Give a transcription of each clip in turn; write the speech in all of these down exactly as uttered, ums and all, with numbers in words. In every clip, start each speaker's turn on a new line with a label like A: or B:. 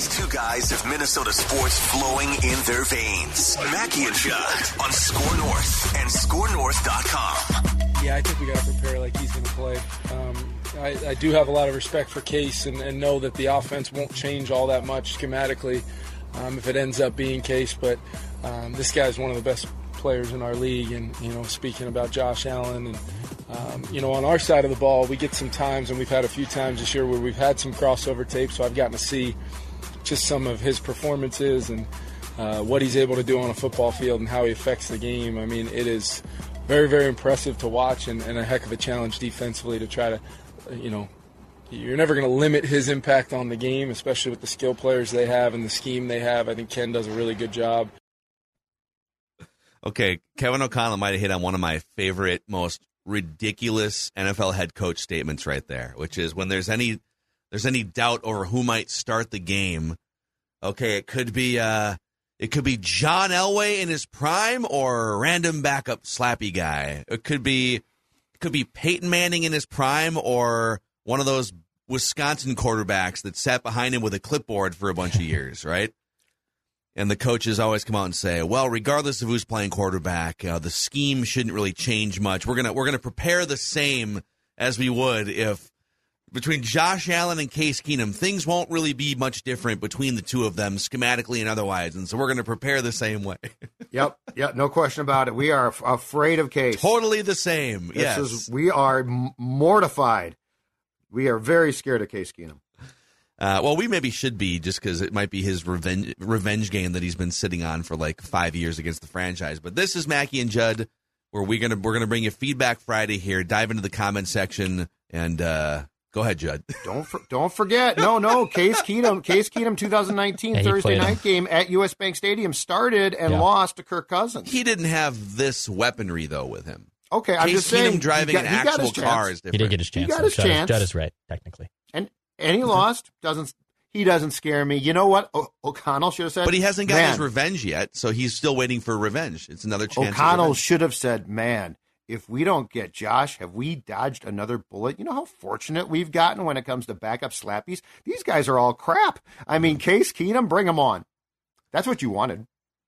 A: These two guys have Minnesota sports flowing in their veins. Mackey and Judd on Score North and score north dot com.
B: Yeah, I think we got to prepare like he's going to play. Um, I, I do have a lot of respect for Case and, and know that the offense won't change all that much schematically um, if it ends up being Case. But um, this guy's one of the best players in our league. And, you know, speaking about Josh Allen and, um, you know, on our side of the ball, we get some times, and we've had a few times this year where we've had some crossover tape, so I've gotten to see just some of his performances and uh, what he's able to do on a football field and how he affects the game. I mean, it is very, very impressive to watch and, and a heck of a challenge defensively to try to, you know, you're never going to limit his impact on the game, especially with the skill players they have and the scheme they have. I think Ken does a really good job.
C: Okay, Kevin O'Connell might have hit on one of my favorite, most ridiculous N F L head coach statements right there, which is when there's any there's any doubt over who might start the game. Okay, it could be uh, it could be John Elway in his prime or a random backup slappy guy. It could be it could be Peyton Manning in his prime or one of those Wisconsin quarterbacks that sat behind him with a clipboard for a bunch of years, right? And the coaches always come out and say, well, regardless of who's playing quarterback, uh, the scheme shouldn't really change much. We're gonna we're gonna prepare the same as we would if between Josh Allen and Case Keenum, things won't really be much different between the two of them schematically and otherwise. And so we're gonna prepare the same way.
D: Yep, yep, no question about it. We are f- afraid of Case.
C: Totally the same.
D: This
C: yes,
D: is, we are m- mortified. We are very scared of Case Keenum.
C: Uh, well, we maybe should be just because it might be his revenge revenge game that he's been sitting on for like five years against the franchise. But this is Mackey and Judd, where we're gonna we're gonna bring you Feedback Friday here. Dive into the comment section and uh, go ahead, Judd.
D: Don't for, don't forget, no, no, Case Keenum, Case Keenum, twenty nineteen
E: yeah,
D: Thursday night game at U S Bank Stadium started and
E: yeah.
D: lost to Kirk Cousins.
C: He didn't have this weaponry though with him.
D: Okay, I'm
C: Case
D: just saying,
C: Keenum driving
D: got,
C: an actual car is different.
E: He did get his chance.
D: He got
E: so
D: his
E: Judd
D: chance.
E: Is, Judd is right, technically.
D: And and he lost. Doesn't he doesn't scare me. You know what? O- O'Connell should have said.
C: But he hasn't got
D: man,
C: his revenge yet, so he's still waiting for revenge. It's another chance.
D: O'Connell should have said, man, if we don't get Josh, have we dodged another bullet? You know how fortunate we've gotten when it comes to backup slappies? These guys are all crap. I mean, Case Keenum, bring him on. That's what you wanted.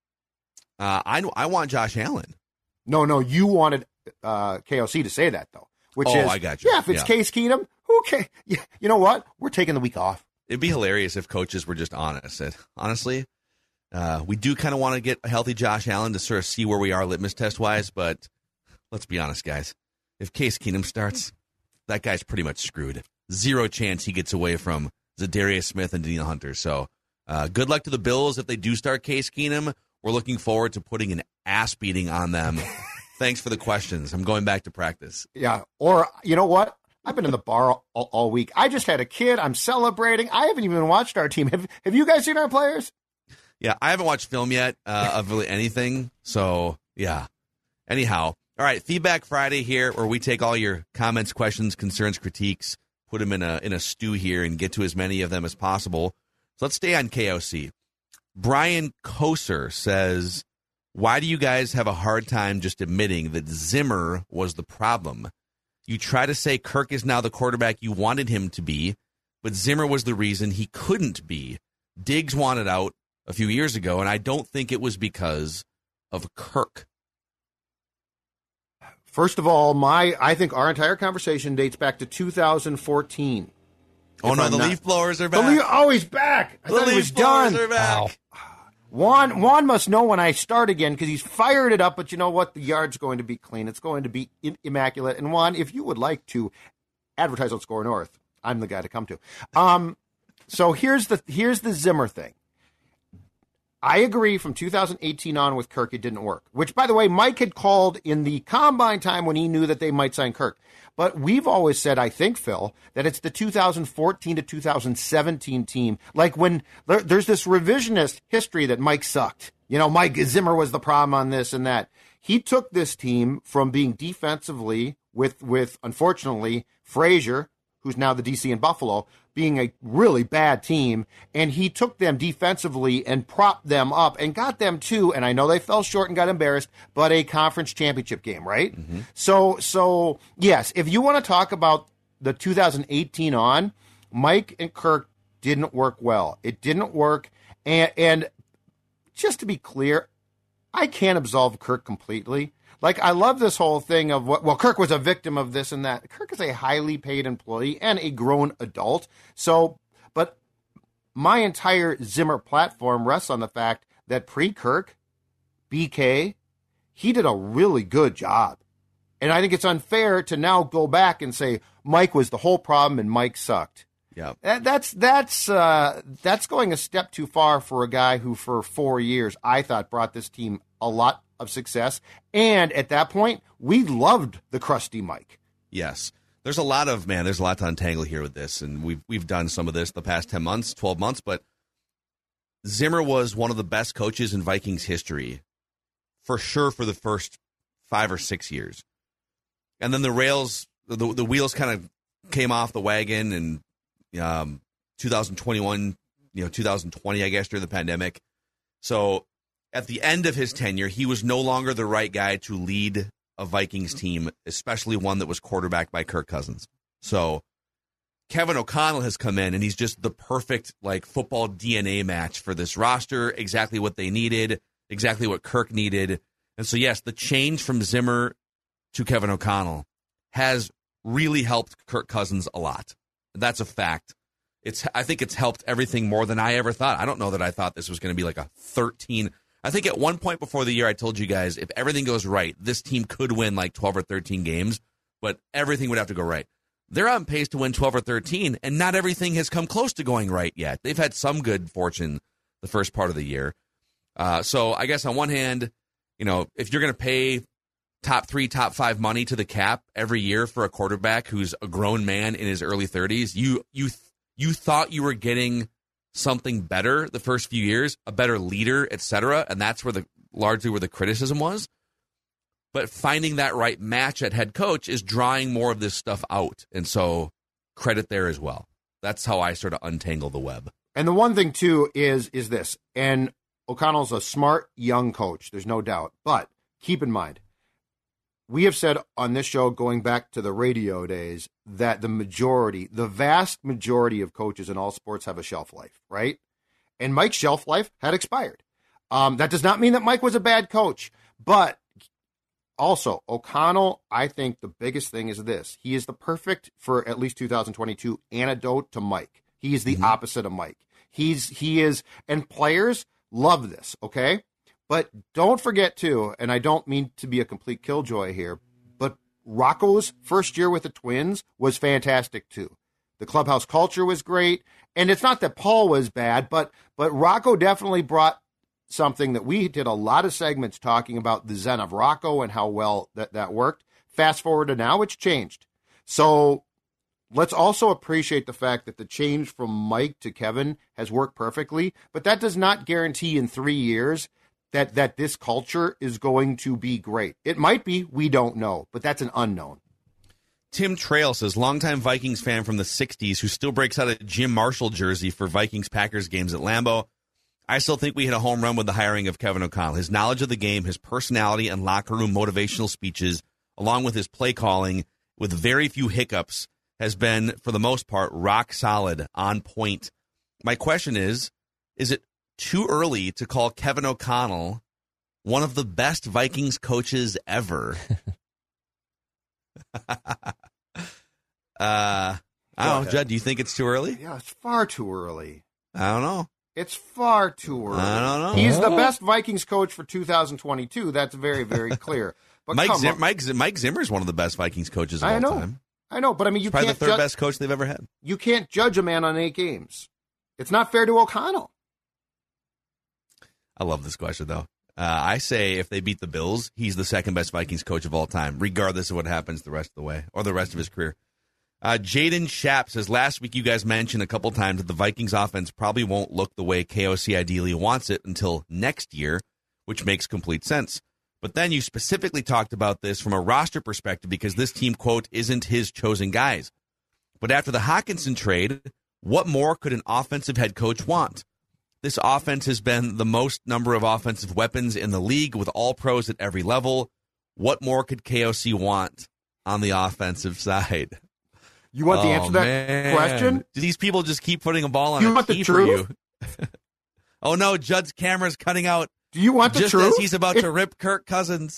C: Uh, I, I want Josh Allen.
D: No, no, you wanted uh, K O C to say that, though. Which
C: oh,
D: is,
C: I got you.
D: Yeah, if it's
C: yeah. Case
D: Keenum, who can? You know what? We're taking the week off.
C: It'd be hilarious if coaches were just honest. And honestly, uh, we do kind of want to get a healthy Josh Allen to sort of see where we are litmus test-wise, but let's be honest, guys. If Case Keenum starts, that guy's pretty much screwed. Zero chance he gets away from Zadarius Smith and Danielle Hunter. So uh, good luck to the Bills if they do start Case Keenum. We're looking forward to putting an ass beating on them. Thanks for the questions. I'm going back to practice.
D: Yeah. Or, you know what? I've been in the bar all, all week. I just had a kid. I'm celebrating. I haven't even watched our team. Have, have you guys seen our players?
C: Yeah, I haven't watched film yet uh, of really anything. So, yeah. Anyhow. All right, Feedback Friday here, where we take all your comments, questions, concerns, critiques, put them in a in a stew here and get to as many of them as possible. So let's stay on K O C. Brian Koser says, why do you guys have a hard time just admitting that Zimmer was the problem? You try to say Kirk is now the quarterback you wanted him to be, but Zimmer was the reason he couldn't be. Diggs wanted out a few years ago, and I don't think it was because of Kirk.
D: First of all, my I think our entire conversation dates back to two thousand fourteen.
C: Oh, no,
D: I'm
C: the
D: not,
C: leaf blowers are back.
D: The leaf, oh, he's back. I
C: the
D: thought
C: leaf
D: he was
C: blowers
D: done.
C: are back.
E: Wow.
D: Juan, Juan must know when I start again because he's fired it up, but you know what? The yard's going to be clean. It's going to be in- immaculate. And Juan, if you would like to advertise on Score North, I'm the guy to come to. Um, so here's the here's the Zimmer thing. I agree from two thousand eighteen on with Kirk, it didn't work, which, by the way, Mike had called in the combine time when he knew that they might sign Kirk. But we've always said, I think, Phil, that it's the two thousand fourteen to two thousand seventeen team. Like when there, there's this revisionist history that Mike sucked. You know, Mike Zimmer was the problem on this and that. He took this team from being defensively with, with unfortunately, Frazier, who's now the D C in Buffalo, being a really bad team, and he took them defensively and propped them up and got them to, and I know they fell short and got embarrassed, but a conference championship game, right? Mm-hmm. So, so yes, if you want to talk about the two thousand eighteen on, Mike and Kirk didn't work well. It didn't work. And, and just to be clear, I can't absolve Kirk completely. Like, I love this whole thing of, what, well, Kirk was a victim of this and that. Kirk is a highly paid employee and a grown adult. So, but my entire Zimmer platform rests on the fact that pre-Kirk, B K, he did a really good job. And I think it's unfair to now go back and say Mike was the whole problem and Mike sucked.
C: Yeah,
D: that, that's that's uh, that's going a step too far for a guy who, for four years, I thought brought this team a lot of success. And at that point, we loved the crusty Mike.
C: Yes, there's a lot of man. There's a lot to untangle here with this, and we've we've done some of this the past ten months, twelve months. But Zimmer was one of the best coaches in Vikings history, for sure, for the first five or six years. And then the rails, the, the wheels kind of came off the wagon, and um, two thousand twenty-one, you know, two thousand twenty, I guess, during the pandemic. So at the end of his tenure, he was no longer the right guy to lead a Vikings team, especially one that was quarterbacked by Kirk Cousins. So Kevin O'Connell has come in, and he's just the perfect, like, football D N A match for this roster, exactly what they needed, exactly what Kirk needed. And so, yes, the change from Zimmer to Kevin O'Connell has really helped Kirk Cousins a lot. That's a fact. It's I think it's helped everything more than I ever thought. I don't know that I thought this was going to be like a thirteen. I think at one point before the year I told you guys, if everything goes right, this team could win like twelve or thirteen games, but everything would have to go right. They're on pace to win twelve or thirteen, and not everything has come close to going right yet. They've had some good fortune the first part of the year. Uh, so I guess on one hand, you know, if you're going to pay top three, top five money to the cap every year for a quarterback who's a grown man in his early thirties, you you you thought you were getting something better the first few years, a better leader, et cetera, and that's where the largely where the criticism was. But finding that right match at head coach is drawing more of this stuff out, and so credit there as well. That's how I sort of untangle the web.
D: And the one thing too is is this, and O'Connell's a smart young coach, there's no doubt. But keep in mind, we have said on this show, going back to the radio days, that the majority, the vast majority of coaches in all sports have a shelf life, right? And Mike's shelf life had expired. Um, that does not mean that Mike was a bad coach, but also O'Connell, I think the biggest thing is this. He is the perfect, for at least two thousand twenty-two, antidote to Mike. He is the mm-hmm. opposite of Mike. He's, he is, and players love this, okay? But don't forget, too, and I don't mean to be a complete killjoy here, but Rocco's first year with the Twins was fantastic, too. The clubhouse culture was great, and it's not that Paul was bad, but but Rocco definitely brought something that we did a lot of segments talking about, the Zen of Rocco and how well that, that worked. Fast forward to now, it's changed. So let's also appreciate the fact that the change from Mike to Kevin has worked perfectly, but that does not guarantee in three years that that this culture is going to be great. It might be, we don't know, but that's an unknown.
C: Tim Trail says, longtime Vikings fan from the sixties who still breaks out a Jim Marshall jersey for Vikings-Packers games at Lambeau. I still think we hit a home run with the hiring of Kevin O'Connell. His knowledge of the game, his personality and locker room motivational speeches, along with his play calling with very few hiccups, has been, for the most part, rock solid, on point. My question is, is it too early to call Kevin O'Connell one of the best Vikings coaches ever? uh, I don't know, Judd, do you think it's too early?
D: Yeah, it's far too early.
C: I don't know.
D: It's far too early.
C: I don't know.
D: He's the best Vikings coach for two thousand twenty-two. That's very, very clear. But
C: Mike, Zim- Mike, Mike Zimmer is one of the best Vikings coaches of
D: I
C: all
D: know.
C: time.
D: I know, but I mean, you
C: He's probably
D: can't
C: the third
D: ju-
C: best coach they've ever had.
D: You can't judge a man on eight games. It's not fair to O'Connell.
C: I love this question, though. Uh, I say if they beat the Bills, he's the second best Vikings coach of all time, regardless of what happens the rest of the way or the rest of his career. Uh, Jaden Schapp says, last week you guys mentioned a couple times that the Vikings offense probably won't look the way K O C ideally wants it until next year, which makes complete sense. But then you specifically talked about this from a roster perspective because this team, quote, isn't his chosen guys. But after the Hockenson trade, what more could an offensive head coach want? This offense has been the most number of offensive weapons in the league with all pros at every level. What more could K O C want on the offensive side?
D: You want
C: oh,
D: the answer to that
C: man.
D: question?
C: Do these people just keep putting a ball on
D: You
C: a
D: want the
C: tee for
D: truth?
C: you? Oh, no, Judd's camera's cutting out
D: Do you want the
C: just
D: truth?
C: as he's about
D: If-
C: to rip Kirk Cousins.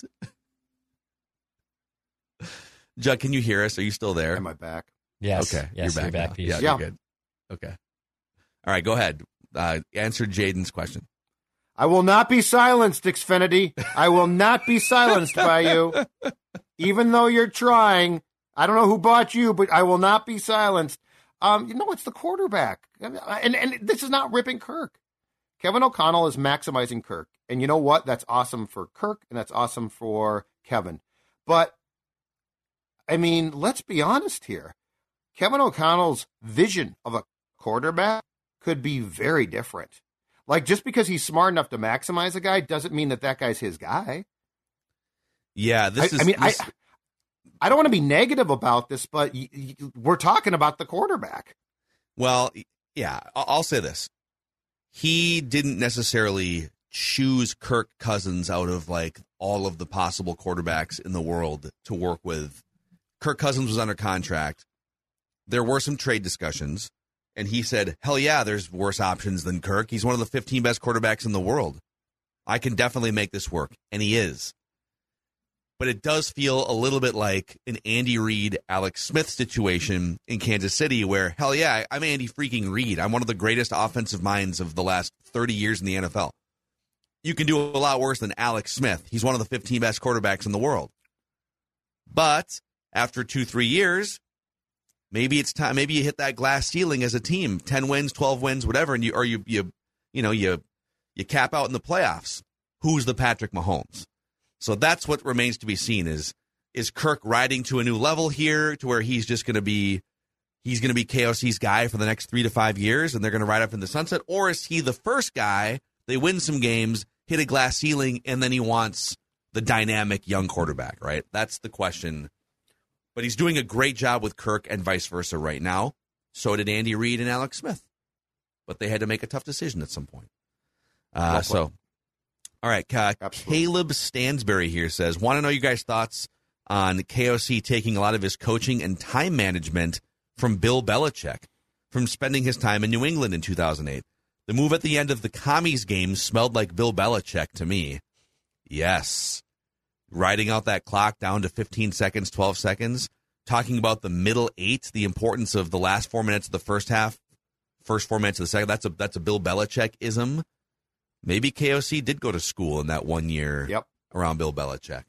C: Judd, can you hear us? Are you still there?
D: Am I back?
E: Yes.
C: Okay,
E: Yes,
C: you're back.
E: back
C: now.
E: piece.
C: Yeah,
D: Yeah.
C: you're good. Okay. All right, go ahead. Uh, answer Jaden's question.
D: I will not be silenced, Xfinity. I will not be silenced by you. Even though you're trying. I don't know who bought you, but I will not be silenced. Um, you know, it's the quarterback. And, and this is not ripping Kirk. Kevin O'Connell is maximizing Kirk. And you know what? That's awesome for Kirk, and that's awesome for Kevin. But, I mean, let's be honest here. Kevin O'Connell's vision of a quarterback could be very different. Like, just because he's smart enough to maximize a guy doesn't mean that that guy's his guy.
C: Yeah, this
D: I,
C: is.
D: I mean,
C: this,
D: I I don't want to be negative about this, but y- y- we're talking about the quarterback.
C: Well, yeah, I- I'll say this. He didn't necessarily choose Kirk Cousins out of like all of the possible quarterbacks in the world to work with. Kirk Cousins was under contract. There were some trade discussions, and he said, hell yeah, there's worse options than Kirk. He's one of the fifteen best quarterbacks in the world. I can definitely make this work, and he is. But it does feel a little bit like an Andy Reid, Alex Smith situation in Kansas City where, hell yeah, I'm Andy freaking Reid. I'm one of the greatest offensive minds of the last thirty years in the N F L. You can do a lot worse than Alex Smith. He's one of the fifteen best quarterbacks in the world. But after two, three years, maybe it's time. Maybe you hit that glass ceiling as a team, ten wins, twelve wins, whatever, and you or you you you know you you cap out in the playoffs. Who's the Patrick Mahomes? So that's what remains to be seen. Is is Kirk riding to a new level here, to where he's just going to be he's going to be K O C's guy for the next three to five years, and they're going to ride up in the sunset, or is he the first guy? They win some games, hit a glass ceiling, and then he wants the dynamic young quarterback, right? That's the question. But he's doing a great job with Kirk and vice versa right now. So did Andy Reid and Alex Smith. But they had to make a tough decision at some point. Uh,
D: Well
C: so, all right. Uh, Caleb Stansberry here says, want to know you guys' thoughts on K O C taking a lot of his coaching and time management from Bill Belichick, from spending his time in New England in two thousand eight. The move at the end of the Commies game smelled like Bill Belichick to me. Yes. Riding out that clock down to fifteen seconds, twelve seconds, talking about the middle eight, the importance of the last four minutes of the first half, first four minutes of the second. That's a that's a Bill Belichick-ism. Maybe K O C did go to school in that one year
D: Yep.
C: around Bill Belichick.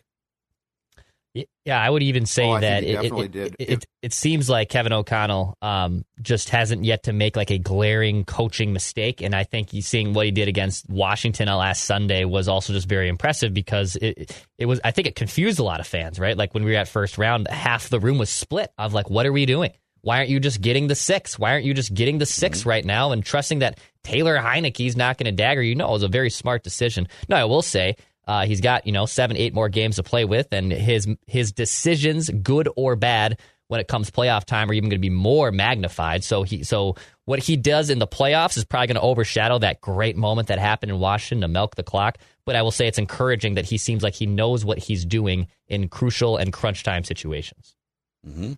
E: Yeah, I would even say
D: Oh, I
E: that
D: think he
E: it,
D: definitely
E: it,
D: did.
E: it, it, it seems like Kevin O'Connell um, just hasn't yet to make like a glaring coaching mistake. And I think he's seeing what he did against Washington last Sunday was also just very impressive because it it was I think it confused a lot of fans, right? Like when we were at first round, half the room was split of like, what are we doing? Why aren't you just getting the six? Why aren't you just getting the six mm-hmm. right now and trusting that Taylor Heineke's not going to dagger you? No, it was a very smart decision. No, I will say, Uh, he's got, you know, seven, eight more games to play with, and his his decisions, good or bad, when it comes playoff time, are even going to be more magnified. So he, so what he does in the playoffs is probably going to overshadow that great moment that happened in Washington to milk the clock. But I will say it's encouraging that he seems like he knows what he's doing in crucial and crunch time situations.
C: Mm-hmm.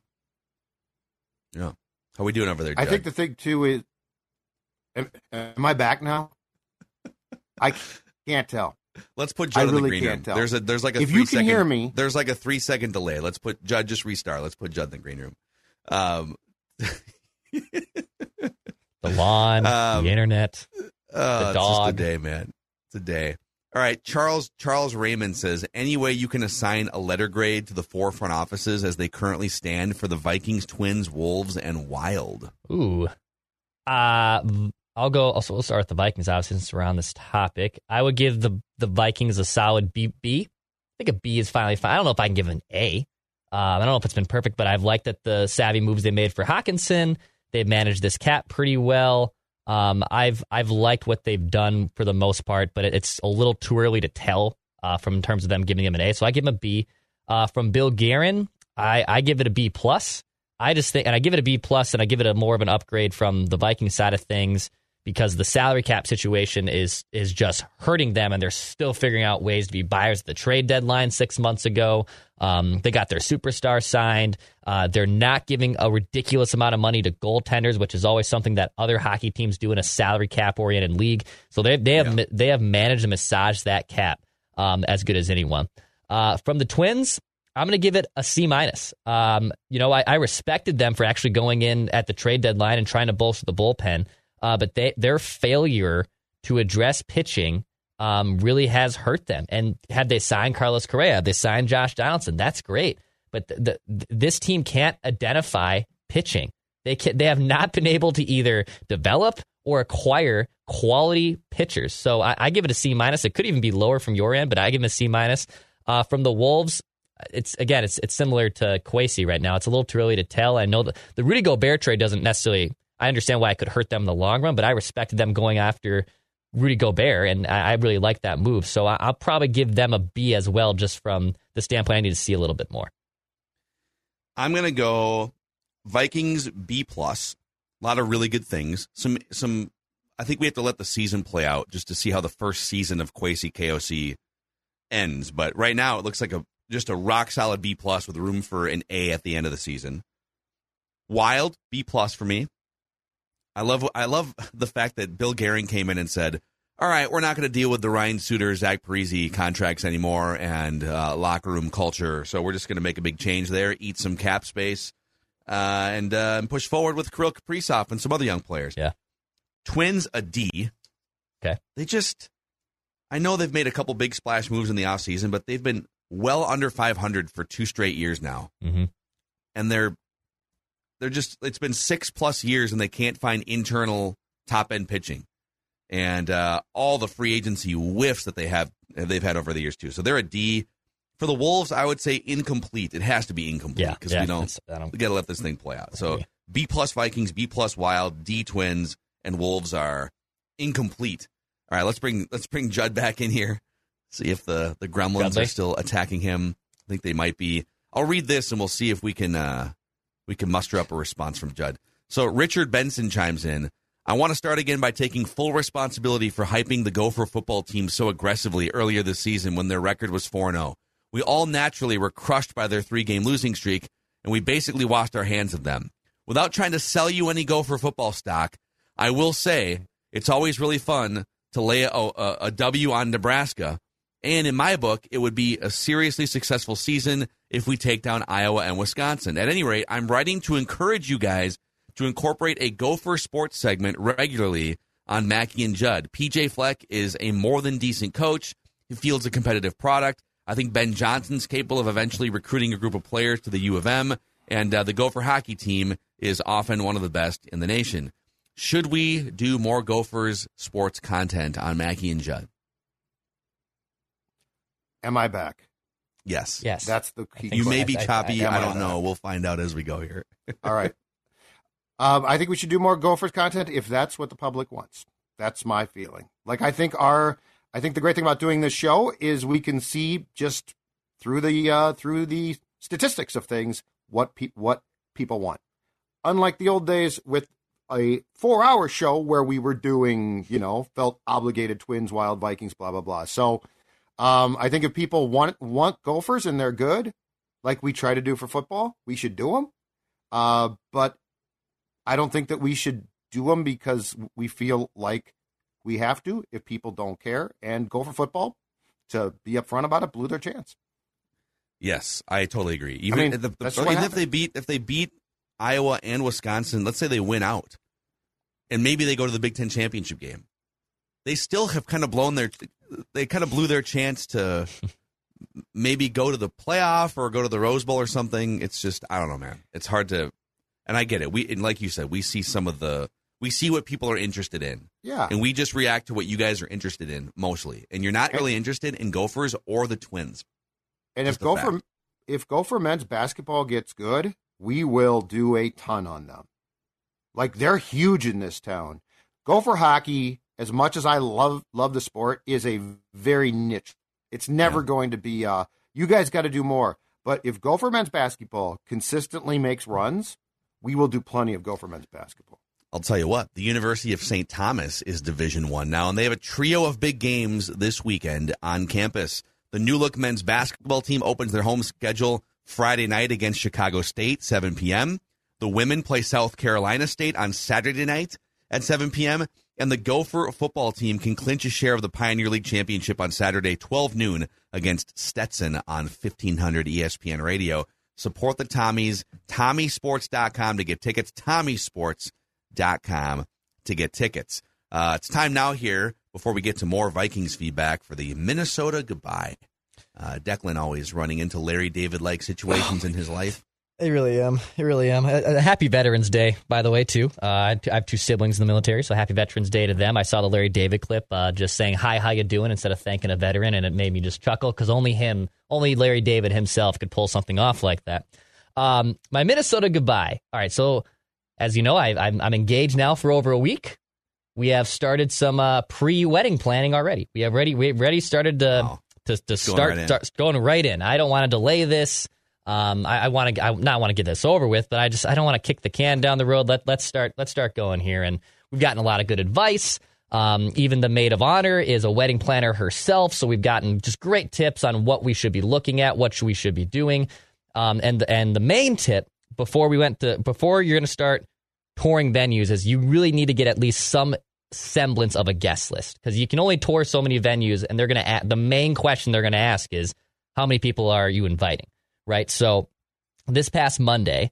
C: Yeah. How are we doing over there, Judd?
D: I think the thing, too, is, am, am I back now? I can't tell.
C: Let's put Judd
D: I
C: in
D: really
C: the green
D: can't
C: room.
D: tell.
C: There's a there's like a
D: if
C: three
D: you can
C: second,
D: hear me,
C: there's like a three second delay. Let's put Judd. Just restart. Let's put Judd in the green room. Um,
E: the lawn,
C: um,
E: the internet,
C: uh,
E: the dog.
C: It's just a day, man. It's a day. All right, Charles Charles Raymond says, any way you can assign a letter grade to the four front offices as they currently stand for the Vikings, Twins, Wolves, and Wild?
E: Ooh, uh. I'll go. Also, we'll start with the Vikings, obviously, since we're on this topic. I would give the the Vikings a solid B. B. I think a B is finally fine. I don't know if I can give an A. Uh, I don't know if it's been perfect, but I've liked that the savvy moves they made for Hawkinson. They've managed this cap pretty well. Um, I've I've liked what they've done for the most part, but it's a little too early to tell uh, from in terms of them giving him an A. So I give him a B. Uh, from Bill Guerin, I, I give it a B plus. I just think, and I give it a B plus, and I give it a more of an upgrade from the Vikings side of things. because the salary cap situation is is just hurting them, and they're still figuring out ways to be buyers at the trade deadline six months ago. Um, they got their superstar signed. Uh, they're not giving a ridiculous amount of money to goaltenders, which is always something that other hockey teams do in a salary cap oriented league. So they they have yeah. they have managed to massage that cap um, as good as anyone. Uh, from the Twins, I'm going to give it a C minus. Um, you know, I, I respected them for actually going in at the trade deadline and trying to bolster the bullpen. Uh, but they, their failure to address pitching um, really has hurt them. And had they signed Carlos Correa, had they signed Josh Donaldson, that's great. But the, the, this team can't identify pitching. They can, they have not been able to either develop or acquire quality pitchers. So I, I give it a C minus. It could even be lower from your end, but I give it a C minus. Uh, from the Wolves, it's again, it's it's similar to Kwesi right now. It's a little too early to tell. I know the, the Rudy Gobert trade doesn't necessarily. I understand why it could hurt them in the long run, but I respected them going after Rudy Gobert, and I, I really like that move. So I, I'll probably give them a B as well, just from the standpoint I need to see a little bit more.
C: I'm going to go Vikings B plus. A lot of really good things. Some, some. I think we have to let the season play out just to see how the first season of Kwesi K O C ends. But right now, it looks like a just a rock solid B plus with room for an A at the end of the season. Wild B plus for me. I love I love the fact that Bill Guerin came in and said, all right, we're not going to deal with the Ryan Suter, Zach Parise contracts anymore and uh, locker room culture, so we're just going to make a big change there, eat some cap space, uh, and, uh, and push forward with Kirill Kaprizov and some other young players.
E: Yeah.
C: Twins, a D.
E: Okay.
C: They just, I know they've made a couple big splash moves in the offseason, but they've been well under five hundred for two straight years now.
E: Mm-hmm.
C: And they're They're just, it's been six plus years and they can't find internal top end pitching. And uh, all the free agency whiffs that they have, they've had over the years too. So they're a D. For the Wolves, I would say incomplete. It has to be incomplete because
E: yeah, yeah,
C: we don't,
E: don't,
C: we got to let this thing play out. So B plus Vikings, B plus Wild, D Twins, and Wolves are incomplete. All right, let's bring, let's bring Judd back in here. See if the, the Gremlins
E: Judley.
C: are still attacking him. I think they might be. I'll read this and we'll see if we can, uh, we can muster up a response from Judd. So Richard Benson chimes in. I want to start again by taking full responsibility for hyping the Gopher football team so aggressively earlier this season when their record was four and oh. We all naturally were crushed by their three-game losing streak, and we basically washed our hands of them. Without trying to sell you any Gopher football stock, I will say it's always really fun to lay a, a, a W on Nebraska. And in my book, it would be a seriously successful season if we take down Iowa and Wisconsin. At any rate, I'm writing to encourage you guys to incorporate a Gopher sports segment regularly on Mackey and Judd. P J Fleck is a more than decent coach. He fields a competitive product. I think Ben Johnson's capable of eventually recruiting a group of players to the U of M, and uh, the Gopher hockey team is often one of the best in the nation. Should we do more Gophers sports content on Mackey and Judd?
D: Am I back?
C: Yes.
E: Yes.
D: That's the key.
C: You
E: so.
C: may be
E: I- I-
C: choppy.
D: I-
C: I,
D: I-
C: don't know. We'll find out as we go here.
D: All right. Um, I think we should do more Gophers content if that's what the public wants. That's my feeling. Like, I think our, I think the great thing about doing this show is we can see just through the uh, through the statistics of things what pe- what people want. Unlike the old days with a four-hour show where we were doing, you know, felt obligated Twins, Wild, Vikings, blah blah blah. So, um, I think if people want want Gophers and they're good, like we try to do for football, we should do them. Uh, but I don't think that we should do them because we feel like we have to if people don't care. And Gopher football, to be upfront about it, blew their chance.
C: Yes, I totally agree. Even,
D: I mean,
C: if, the,
D: that's
C: even
D: what
C: if
D: happened.
C: they beat if they beat Iowa and Wisconsin, let's say they win out, and maybe they go to the Big Ten championship game, they still have kind of blown their they kind of blew their chance to maybe go to the playoff or go to the Rose Bowl or something. It's just I don't know, man. It's hard to, and I get it. We and like you said, we see some of the we see what people are interested in.
D: Yeah.
C: And we just react to what you guys are interested in mostly. And you're not really interested in Gophers or the Twins.
D: And
C: Just
D: if
C: a
D: Gopher
C: fact.
D: if Gopher men's basketball gets good, we will do a ton on them. Like, they're huge in this town. Gopher hockey, as much as I love love the sport, is a very niche. It's never
C: Yeah.
D: going to be, uh, you guys got to do more. But if Gopher men's basketball consistently makes runs, we will do plenty of Gopher men's basketball.
C: I'll tell you what, the University of Saint Thomas is Division One now, and they have a trio of big games this weekend on campus. The New Look men's basketball team opens their home schedule Friday night against Chicago State, seven p.m. The women play South Carolina State on Saturday night at seven p.m., and the Gopher football team can clinch a share of the Pioneer League Championship on Saturday, twelve noon, against Stetson on fifteen hundred E S P N Radio. Support the Tommies, Tommy Sports dot com to get tickets, Tommy Sports dot com to get tickets. Uh, it's time now here, before we get to more Vikings feedback, for the Minnesota goodbye. Uh, Declan always running into Larry David-like situations in his life.
E: I really am. I really am. A, a happy Veterans Day, by the way, too. Uh, I, have, I have two siblings in the military, so happy Veterans Day to them. I saw the Larry David clip uh, just saying, hi, how you doing, instead of thanking a veteran, and it made me just chuckle, because only him, only Larry David himself could pull something off like that. Um, my Minnesota goodbye. All right, so as you know, I, I'm, I'm engaged now for over a week. We have started some uh, pre-wedding planning already. We have ready. We've already started to
C: Wow.
E: to, to
C: Going
E: start,
C: right in.
E: start going right in. I don't want to delay this. Um, I, I want to. I not want to get this over with, but I just I don't want to kick the can down the road. Let let's start. Let's start going here. And we've gotten a lot of good advice. Um, even the maid of honor is a wedding planner herself, so we've gotten just great tips on what we should be looking at, what we should be doing. Um, and and the main tip before we went to before you're going to start touring venues is you really need to get at least some semblance of a guest list, because you can only tour so many venues, and they're going to the main question they're going to ask is how many people are you inviting, right? So this past Monday,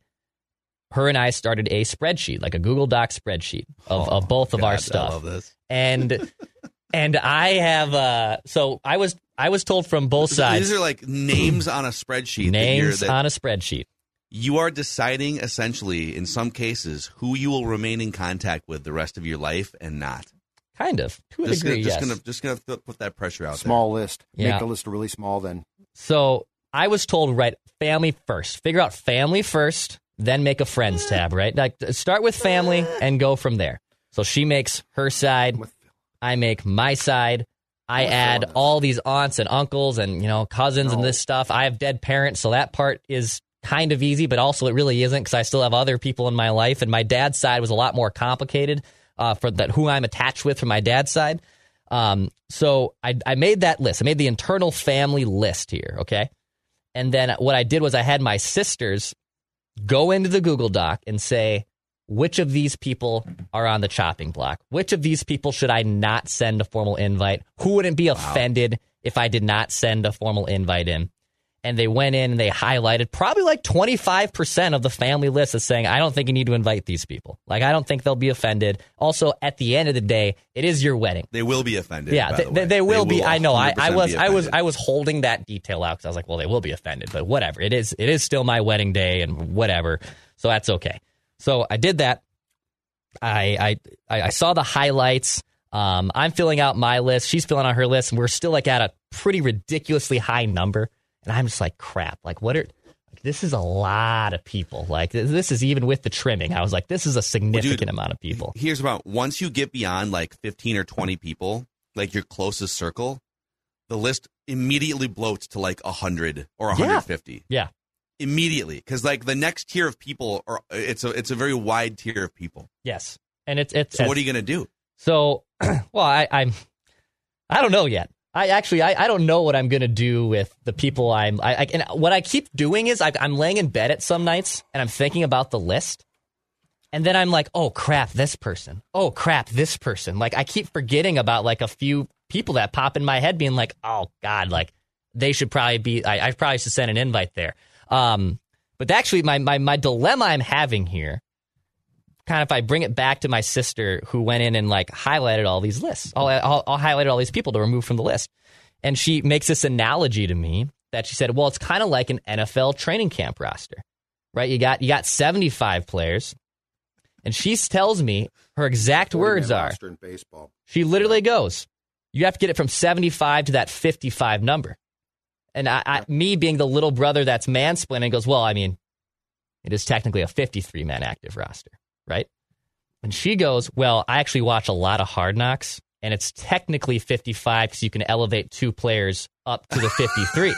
E: her and I started a spreadsheet, like a Google Doc spreadsheet of,
C: Oh,
E: of both of
C: God,
E: our stuff.
C: I love this.
E: And and I have uh so I was I was told from both sides,
C: These are like names on a spreadsheet.
E: names
C: that, you're, that
E: on a spreadsheet.
C: you are deciding, essentially, in some cases, who you will remain in contact with the rest of your life and not.
E: Kind of, to a
C: Just
E: degree,
C: gonna, just
E: yes.
C: gonna just gonna th- put that pressure out
D: Small list.
E: Yeah.
D: Make the list really small then.
E: So I was told, right, family first. Figure out family first, then make a friends tab, right? Like start with family and go from there. So she makes her side, I make my side. I add all these aunts and uncles and, you know, cousins and this stuff. I have dead parents, so that part is kind of easy, but also it really isn't, because I still have other people in my life. And my dad's side was a lot more complicated uh, for that who I'm attached with from my dad's side. Um, so I, I made that list. I made the internal family list here, okay? And then what I did was I had my sisters go into the Google Doc and say, which of these people are on the chopping block? Which of these people should I not send a formal invite? Who wouldn't be offended if I did not send a formal invite in? And they went in and they highlighted probably like twenty-five percent of the family list as saying, I don't think you need to invite these people. Like, I don't think they'll be offended. Also, at the end of the day, it is your wedding.
C: They will be offended.
E: Yeah,
C: by
E: they,
C: the
E: they,
C: way.
E: they will be. I know. I, I
C: one hundred percent
E: was.
C: be
E: I was.
C: offended.
E: I was holding that detail out because I was like, well, they will be offended, but whatever. It is. It is still my wedding day and whatever. So that's okay. So I did that. I I I saw the highlights. Um, I'm filling out my list. She's filling out her list, and we're still like at a pretty ridiculously high number. And I'm just like, crap. Like, what are? Like, this is a lot of people. Like, this is even with the trimming. I was like, this is a significant
C: Dude,
E: amount of people.
C: Here's about once you get beyond like fifteen or twenty people, like your closest circle, the list immediately bloats to like one hundred or one hundred fifty.
E: Yeah.
C: Immediately, because like the next tier of people are it's a it's a very wide tier of people.
E: Yes. And it's it's.
C: So
E: it's
C: what are you gonna do?
E: So, well, I, I'm. I don't know yet. I actually, I, I don't know what I'm going to do with the people I'm, I, I, and what I keep doing is I, I'm laying in bed at some nights and I'm thinking about the list. And then I'm like, oh crap, this person. Oh crap, this person. Like I keep forgetting about like a few people that pop in my head being like, oh God, like they should probably be, I, I probably should send an invite there. Um, but actually my, my, my dilemma I'm having here, kind of if I bring it back to my sister who went in and like highlighted all these lists, I'll, I'll, I'll highlight all these people to remove from the list. And she makes this analogy to me that she said, well, it's kind of like an N F L training camp roster, right? You got, you got seventy-five players. And she tells me her exact words are,
D: roster in baseball.
E: She literally goes, you have to get it from seventy-five to that fifty-five number. And I, I, me being the little brother that's mansplaining goes, well, I mean, it is technically a fifty-three man active roster. Right? And she goes, well, I actually watch a lot of Hard Knocks, and it's technically fifty-five because you can elevate two players up to the fifty-three.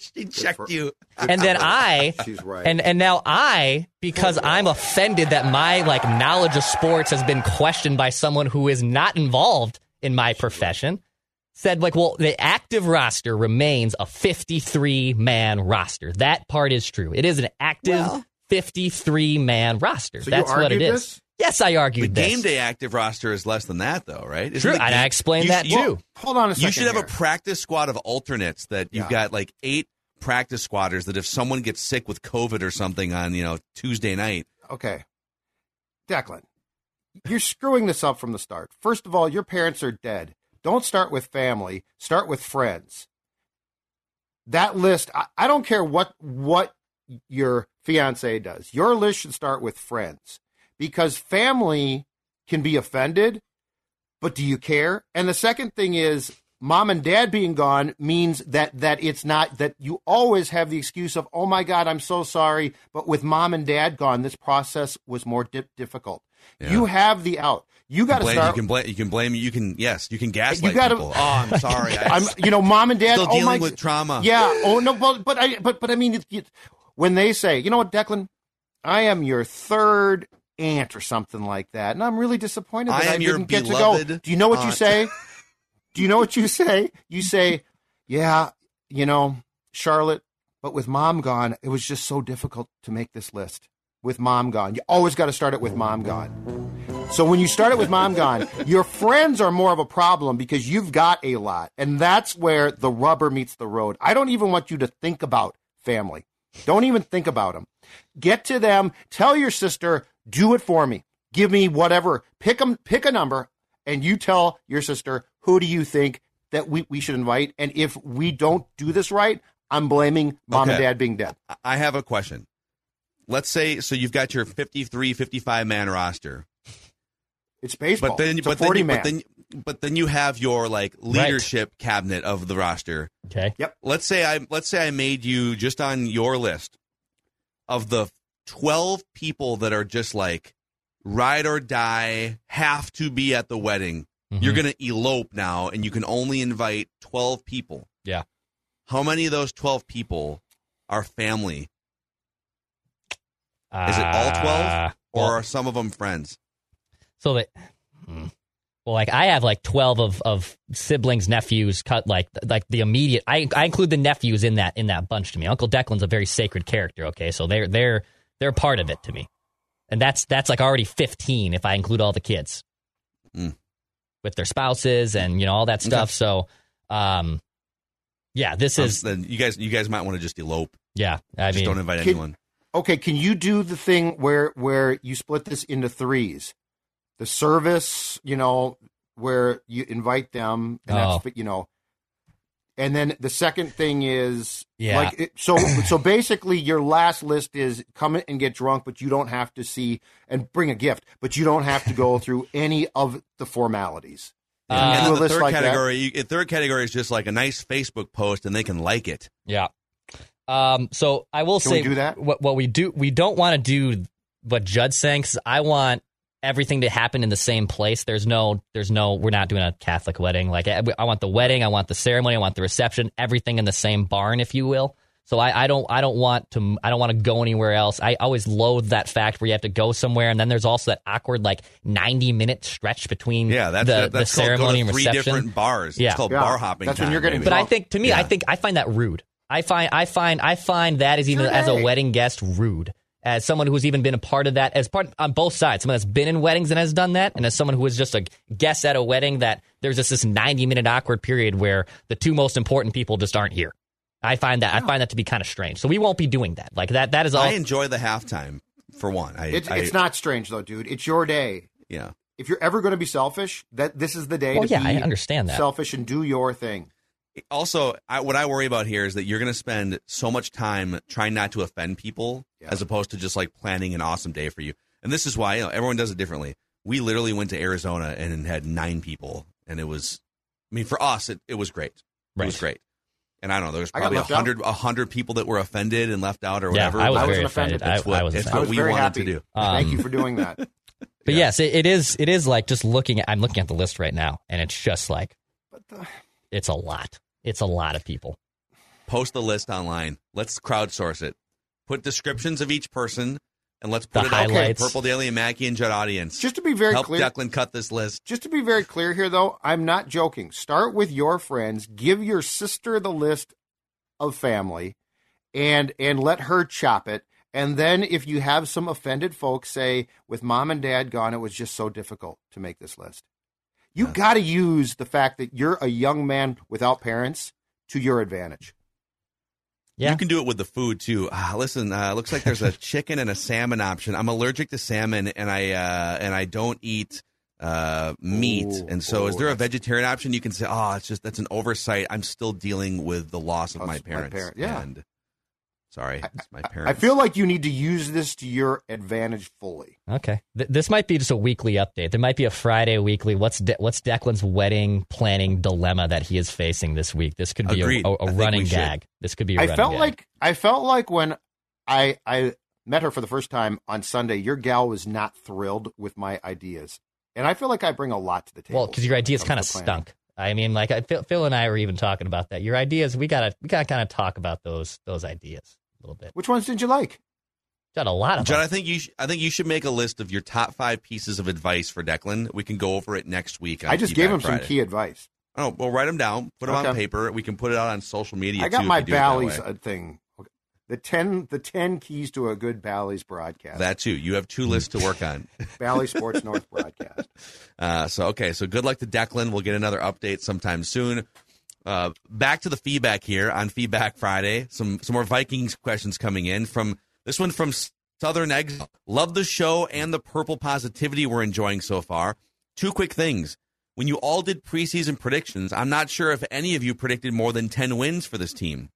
C: She checked you.
E: And then I,
D: She's right.
E: and and now I, because I'm offended that my like knowledge of sports has been questioned by someone who is not involved in my profession, said like, well, the active roster remains a fifty-three man roster. That part is true. It is an active
C: Well,
E: fifty-three man roster.
D: So you
E: That's what it
D: argued
E: is.
D: this?
E: Yes, I
C: the
E: argued this.
C: game day active roster is less than that, though, right? Isn't
E: True,
C: the
E: and
C: game-
E: I explained
C: you-
E: that
C: you-
E: too.
D: Hold on a second.
C: You should have
D: here.
C: a practice squad of alternates that you've
D: Yeah.
C: got like eight practice squatters that if someone gets sick with COVID or something on, you know, Tuesday night.
D: Okay. Declan, you're screwing this up from the start. First of all, your parents are dead. Don't start with family. Start with friends. That list, I, I don't care what what your fiance does. Your list should start with friends because family can be offended, but do you care? And the second thing is mom and dad being gone means that that it's not that you always have the excuse of, oh my God, I'm so sorry. But with mom and dad gone, this process was more di- difficult.
C: Yeah.
D: You have the out. You got to
C: Blame,
D: start.
C: you can blame. You can blame. You can. Yes, you can gaslight
D: You gotta-
C: people. Oh, I'm sorry. I,
D: I'm, you know, mom and dad.
C: still
D: oh
C: dealing
D: my,
C: with trauma.
D: Yeah. Oh no. But but I but but I mean, it, it, when they say, you know what, Declan, I am your third aunt or something like that, and I'm really disappointed that
C: I
D: I,
C: am your
D: didn't get to
C: beloved
D: go. Do you know what you
C: aunt.
D: say? Do you know what you say? You say, yeah, you know, Charlotte, but with mom gone, it was just so difficult to make this list. With mom gone, you always got to start it with mom gone. So when you start it with mom gone, your friends are more of a problem because you've got a lot. And that's where the rubber meets the road. I don't even want you to think about family. Don't even think about them. Get to them. Tell your sister, do it for me. Give me whatever. Pick them, pick a number, and you tell your sister, who do you think that we, we should invite? And if we don't do this right, I'm blaming mom
C: Okay.
D: and dad being dead.
C: I have a question. Let's say so you've got your fifty-three, fifty-five man roster,
D: It's baseball.
C: but then
D: it's a
C: but then,
D: forty
C: you,
D: man.
C: but then but then you have your like leadership cabinet of the roster.
E: Okay.
C: Let's say I let's say I made you just on your list of the twelve people that are just like ride or die, have to be at the wedding.
E: Mm-hmm.
C: You're going to elope now, and you can only invite twelve people.
E: Yeah.
C: How many of those twelve people are family? Is it all twelve,
E: Uh,
C: or
E: well,
C: are some of them friends?
E: so that, hmm. well, like I have like twelve of, of siblings, nephews, cut like like the immediate. I I include the nephews in that in that bunch to me. Uncle Declan's a very sacred character. Okay, so they're they're they're part of it to me, and that's that's like already fifteen if I include all the kids
C: Mm.
E: with their spouses and you know all that stuff. So, um, yeah, this
C: Um,
E: is
C: then you guys, you guys might want to just elope.
E: yeah. I
C: Just
E: mean,
C: don't invite
D: Kid-
C: anyone.
D: Okay, can you do the thing where where you split this into threes? The service, you know, where you invite them, and
E: Oh.
D: that's you know, and then the second thing is
E: Yeah.
D: like it, so. So basically, your last list is come and get drunk, but you don't have to see and bring a gift, but you don't have to go through any of the formalities.
E: Uh,
D: Do
C: And
D: a
C: then the
D: list
C: third
D: like that.
C: category, you, the third category is just like a nice Facebook post, and they can like it.
E: yeah. Um, so I will
D: Can
E: say
D: we do that?
E: What, what we do, we don't want to do what Judd's saying because I want everything to happen in the same place. There's no, there's no, we're not doing a Catholic wedding. Like I, I want the wedding, I want the ceremony, I want the reception, everything in the same barn, if you will. So I, I don't, I don't want to, I don't want to go anywhere else. I always loathe that fact where you have to go somewhere, and then there's also that awkward like ninety minute stretch between
C: Yeah, that's
E: the,
C: that's
E: the
C: called go
E: ceremony
C: to
E: and
C: three
E: reception.
C: different bars.
E: Yeah.
C: It's called
D: Yeah,
C: bar hopping.
D: that's when
C: time,
D: you're getting
C: baby.
E: But I
D: Well,
E: think to me, I
C: yeah.
E: think I find that rude. I find I find I find that as even
D: Sure
E: as a
D: day.
E: wedding guest rude. As someone who's even been a part of that, as part on both sides, someone that's been in weddings and has done that, and as someone who was just a guest at a wedding, that there's just this ninety minute awkward period where the two most important people just aren't here. I find that I find that to be kind of strange. So we won't be doing that. Like that. That is all.
C: I enjoy the halftime for one. I,
D: It's
C: I,
D: it's not strange though, dude. It's your day.
C: Yeah.
D: If you're ever going to be selfish, that this is the day
E: Well,
D: to
E: yeah,
D: be
E: I understand that.
D: selfish and do your thing.
C: Also, I, what I worry about here is that you're going to spend so much time trying not to offend people,
D: Yeah.
C: as opposed to just like planning an awesome day for you. And this is why, you know, everyone does it differently. We literally went to Arizona and had nine people, and it was, I mean, for us, it, it was great. It
E: Right.
C: was great. And I don't know, there was
D: I got
C: probably a
D: left out.
C: hundred, a hundred people that were offended and left out or
E: yeah,
C: whatever.
E: I was
D: I
C: but
E: very
D: wasn't offended.
E: offended. I,
C: It's what,
E: I was
C: it's
E: offended.
D: I
C: what
D: was
C: we
D: very
C: wanted
D: happy.
C: to do.
D: Thank
E: Um,
D: you for doing that.
E: But
C: Yeah.
E: yes, it, it is. It is like just looking at. I'm looking at the list right now, and it's just like
D: But the,
E: it's a lot. It's a lot of people.
C: post the list online. Let's crowdsource it. Put descriptions of each person, and let's put
E: The
C: it out to
E: highlights.
C: the Purple Daily and Mackey and Judd audience.
D: Just to be very
C: Help
D: clear,
C: Declan cut this list.
D: Just to be very clear here, though, I'm not joking. Start with your friends. Give your sister the list of family, and and let her chop it. And then if you have some offended folks, say, with mom and dad gone, it was just so difficult to make this list. You
C: Yeah.
D: got to use the fact that you're a young man without parents to your advantage.
E: Yeah.
C: You can do it with the food too. Ah, listen, uh, looks like there's a chicken and a salmon option. I'm allergic to salmon, and I uh, and I don't eat uh, meat.
D: Ooh,
C: and so,
D: ooh,
C: is there a
D: that's-
C: vegetarian option? You can say, "Oh, it's just that's an oversight. I'm still dealing with the loss of
D: Loss
C: my
D: of my
C: parents."
D: parent, yeah.
C: And, sorry, it's my
D: I
C: parents.
D: feel like you need to use this to your advantage fully.
E: Okay. Th- this might be just a weekly update. There might be a Friday weekly. What's De- what's Declan's wedding planning dilemma that he is facing this week? This could be a,
C: Agreed.
E: a,
C: I
E: a
C: think
E: running
C: we should.
E: gag. This could be a
D: I
E: running
D: felt
E: gag.
D: like I felt like when I I met her for the first time on Sunday, your gal was not thrilled with my ideas, and I feel like I bring a lot to the table.
E: Well, because your
D: when it
E: ideas
D: comes
E: kind of
D: to planning.
E: stunk. I mean, like I, Phil, Phil and I were even talking about that. Your ideas, we gotta we gotta kind of talk about those those ideas a little bit.
D: Which ones did you like?
E: Got a lot of
C: John,
E: them.
C: I think you sh- I think you should make a list of your top five pieces of advice for Declan. We can go over it next week. On
D: I just
C: Feedback
D: gave him some
C: Friday.
D: key advice.
C: Oh, well, write them down. Put them on
D: Okay.
C: paper. We can put it out on social media.
D: I got
C: too,
D: my
C: if you do it that
D: Bally's
C: way.
D: uh, thing. Okay. The ten the ten keys to a good Bally's broadcast.
C: That too. You have two lists to work on.
D: Bally Sports North broadcast.
C: Uh, so okay, so good luck to Declan. We'll get another update sometime soon. Uh, back to the feedback here on Feedback Friday. Some some more Vikings questions coming in from this one from Southern Exile. Love the show and the purple positivity we're enjoying so far. Two quick things. When you all did preseason predictions, I'm not sure if any of you predicted more than ten wins for this team.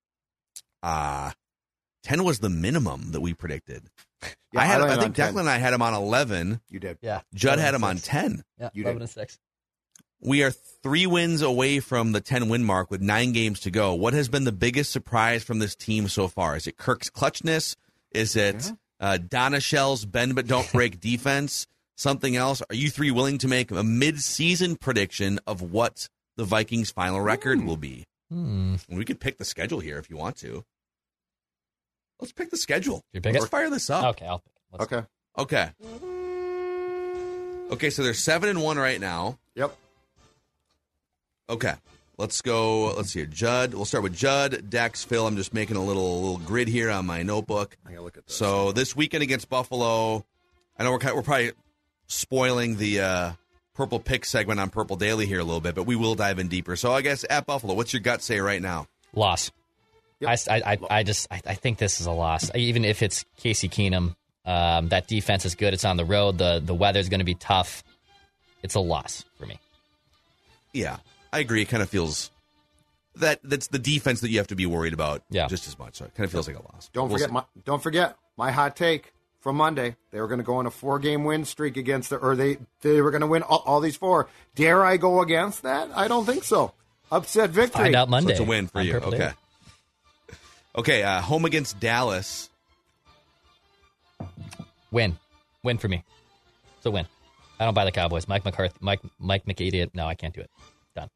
C: Uh, ten was the minimum that we predicted.
D: Yeah,
C: I had, I,
D: landed
C: think
D: on ten.
C: Declan and I had him on eleven.
D: You did.
E: Yeah.
C: Judd had him
E: eleven
C: on
E: and six.
C: ten.
E: Yeah,
D: You
E: eleven
D: did.
E: and six.
C: We are three wins away from the ten-win mark with nine games to go. What has been the biggest surprise from this team so far? Is it Kirk's clutchness? Is it uh, Donna Shell's bend but don't break defense? Something else? Are you three willing to make a mid-season prediction of what the Vikings' final record will be?
E: Hmm.
C: And we could pick the schedule here if you want to. Let's pick the schedule.
E: You pick
C: Let's
E: it?
C: fire this up.
E: Okay, I'll pick it. Let's-
D: Okay.
C: Okay. Okay, so they're seven and one right now.
D: Yep.
C: Okay, let's go. Let's see here. Judd. We'll start with Judd, Dex, Phil. I'm just making a little little grid here on my notebook.
D: I gotta look at this.
C: So this weekend against Buffalo, I know we're kind we're probably spoiling the uh, Purple Pick segment on Purple Daily here a little bit, but we will dive in deeper. So I guess at Buffalo, what's your gut say right now?
E: Loss.
D: Yep.
E: I, I, I, I just I, I think this is a loss. Even if it's Casey Keenum, um, that defense is good. It's on the road. The the weather's going to be tough. It's a loss for me.
C: Yeah, I agree. It kind of feels that that's the defense that you have to be worried about.
E: Yeah.
C: just as much. So it kind of feels like a loss.
D: Don't
C: We'll
D: forget
C: see.
D: my don't forget my hot take from Monday. They were going to go on a four game win streak against the, or they they were going to win all, all these four. Dare I go against that? I don't think so. Upset victory.
E: Find out
C: So
E: Monday.
C: it's a win for
E: on
C: you.
E: Purple
C: Okay.
E: Daily.
C: Okay. Uh, home against Dallas.
E: Win. Win for me. It's a win. I don't buy the Cowboys. Mike McCarthy, Mike Mike McIdiot. No, I can't do it. Done.